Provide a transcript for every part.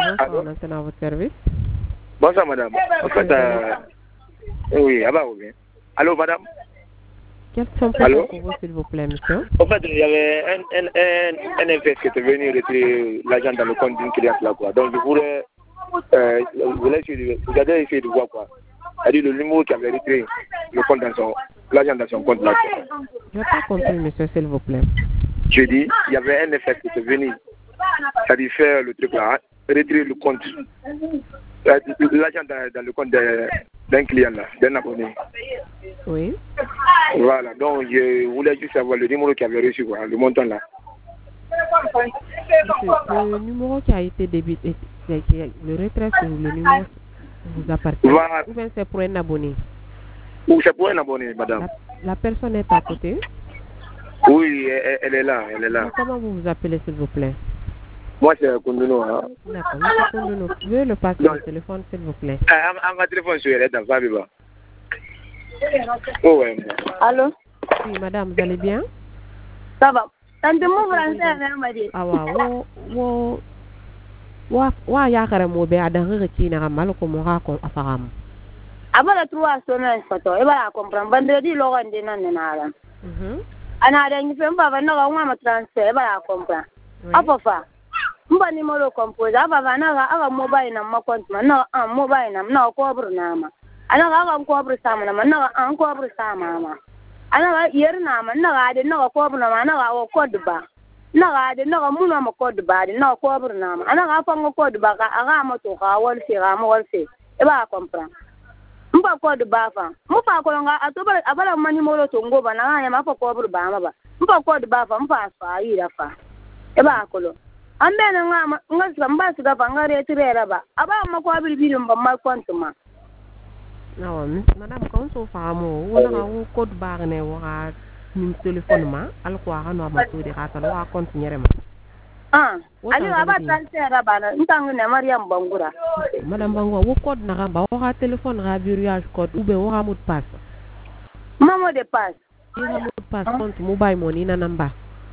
bonsoir, on entend à votre service. Bonsoir, madame. En fait, oui, ah bah oui. Allô, madame. Quels sont pour vous, s'il vous plaît, monsieur? En fait, il y avait un invest qui était venu retirer l'argent dans le compte d'une cliente là, quoi. Donc, je voulais essayer de voir, quoi. C'est-à-dire le numéro qui avait retiré le compte l'argent dans son compte là. Je n'ai pas compris, monsieur, s'il vous plaît. Je dis, il y avait un effet qui était venu, c'est-à-dire faire le truc là, retirer le compte, l'argent dans le compte d'un client là, d'un abonné. Oui. Voilà, donc je voulais juste savoir le numéro qui avait reçu, quoi, le montant là. Monsieur, le numéro qui a été débité, le retrait sur le numéro vous appartient. Voilà. Ou bien c'est pour un abonné? Ou c'est pour un abonné, madame. La personne est à côté? Oui, elle est là, elle est là. Donc, comment vous vous appelez, s'il vous plaît? Moi, c'est Kunduno. Hein. D'accord, monsieur Kunduno. Veuillez le passer au téléphone, s'il vous plaît. Un téléphone sur elle, dans Fabiba. Oh, ouais. Allô? Oui, madame, vous allez bien? Ça va. Tantôt, français, m'a dit. Ah, wa yakara mo be adan reki na mal ko mo ha ko afagam abala trois semaines photo e ba comprendre vendredi lo gande nan na ana da ngi fem baba na ga ngwa transfer e ba comprendre apofa mba ni mo lo compose aba na ga mobile na ma compte na mobile na ko bru na ma ana ga ko bru sama na na ga ko bru sama ma ana ga yer na ma na ga de na ko bru na ma na ga o code ba na ga de na ga mu na ma code ba de na ko bru na ma ana ga fa ngo code ba ga aga ma to ga wal se ga mo wal se e ba comprendre mpa code ba fa mu fa ko nga atoba abala mani mo lo to ngo ba na ga ma fa ko bru ba ma ba mpa code ba fa mpa fa yi da fa e ba ko lo ambe na nga samba su ga fa nga re tirera ba aba ma ko bru bi ba ma compte ma nawa madame ko so fa mo wona ga code ba ne wa nim téléphone ma al ko ha no ma to de ha tan wa compte nyere ma ali aba transfer ba na ntangu ne Mariam Bangura madame Bangura wo code na ga ba wa téléphone ga verrouillage code ou be wa mot passe mamo de passe ira mot passe compte mobile money na namba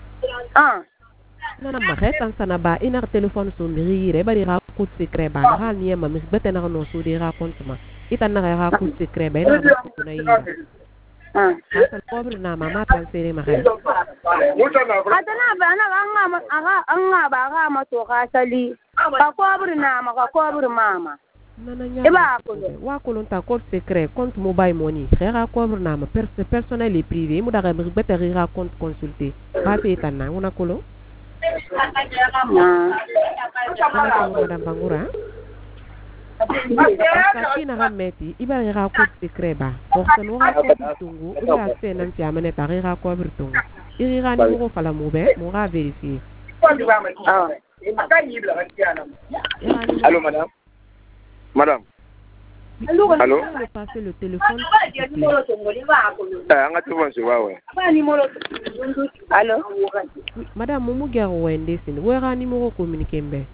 na namba retan sana ba ina téléphone so mbiri re ba dira code secret ba na ni ma mis bete na no so dira compte ma ita na ga code secret ba ina ba ko na ira hasa pobre na mama transféré ma rêve atana ba na anga ba ma to ka sali ka pobre na ma ka pobre mama e ba ko wa ko lonta code secret compte mobile money rera pobre na ma personnel et privé mu daga mi bete rera compte consulté ba te tanna una kolo madame Bangura Kaki na rameti iba rera code secret ba porte no ra ko tungu ila se nan ti amene ta rera ko birtungu irira ni mo fala mo be mo ra vérifier Allô madame. Madame. Allô. Je passer le téléphone. Un téléphone sur ouais. Allô. Madame Momu Garo Wende sin. Où est numéro communiqué mbe?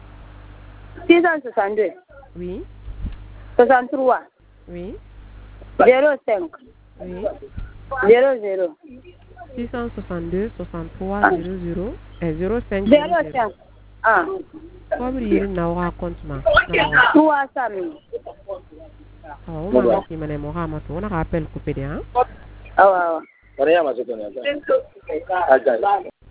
662. Oui. 63. Oui. 05. Oui. 00. 662 63 00 05 05. Combien na wa compte ma? 300 000. On va si mané mo rama to na rappel coupé de hein? Ah. Rien ma c'est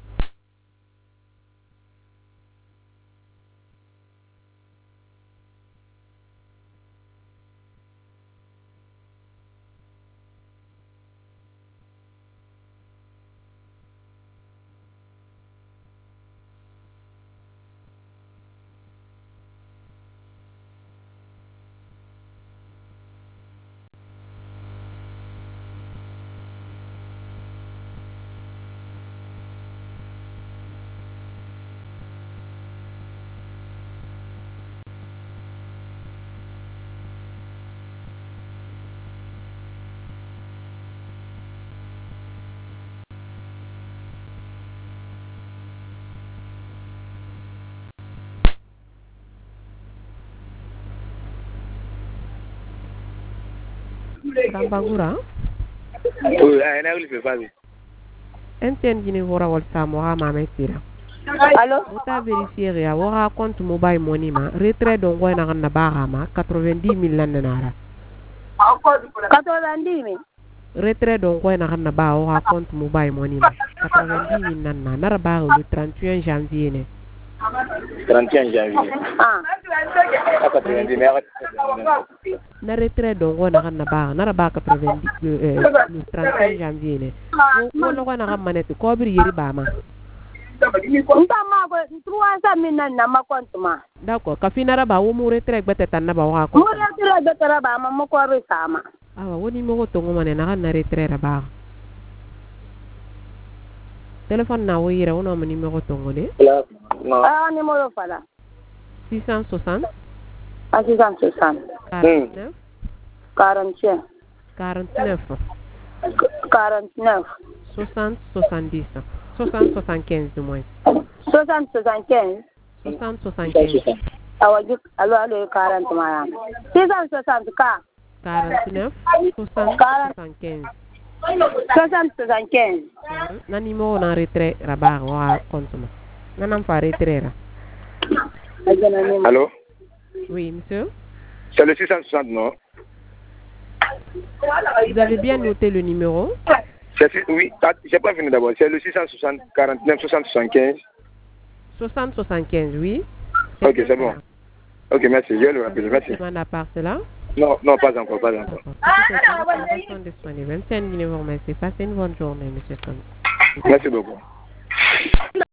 Madame Bangura? Oui, elle a eu le fait. Enten gini hora wal sa mo ha ma metira. Allô? Vous avez vérifié, avoir compte mobile money, ma retrait donc on a un barama 90 000 nanara. 90 000. Retrait donc on a un bar compte mobile money, 90 000 nanana. Nara le 31 janvier. 31 janvier. Ah. 90 000. Na retrait donc on a un bar. Nara bar 90 le 31 janvier. Vous le on a manette cobri bama. D'accord. Kafinara ba wo mo retrait bete tanna ba wa ko. Mo retrait bete ba ma mo ko re sama. Awa woni mo to ngoma ne na retrait ba. Téléphone na wo yira wono mo numéro to ngone. Ah numéro fala. 660 660 49 45 49 49 60 70 60 75 du moins. 60 75 60 75. Allô 40 mara. 660 ka. 49 60 75. 60 75. Na numéro na retrait rabar wa compte ma. Nanam fa retrait ra. Allô? Oui, monsieur. C'est le 660, non? Vous avez bien noté le numéro? Oui, j'ai pas fini d'abord. C'est le 660 49 60 75. 60 75, oui. Ok, c'est bon. Ok, merci. Je vais le rappeler. Merci. Demande à part cela? Non, pas encore, pas encore. Disponible. Merci une bonne journée, monsieur Son. Merci beaucoup.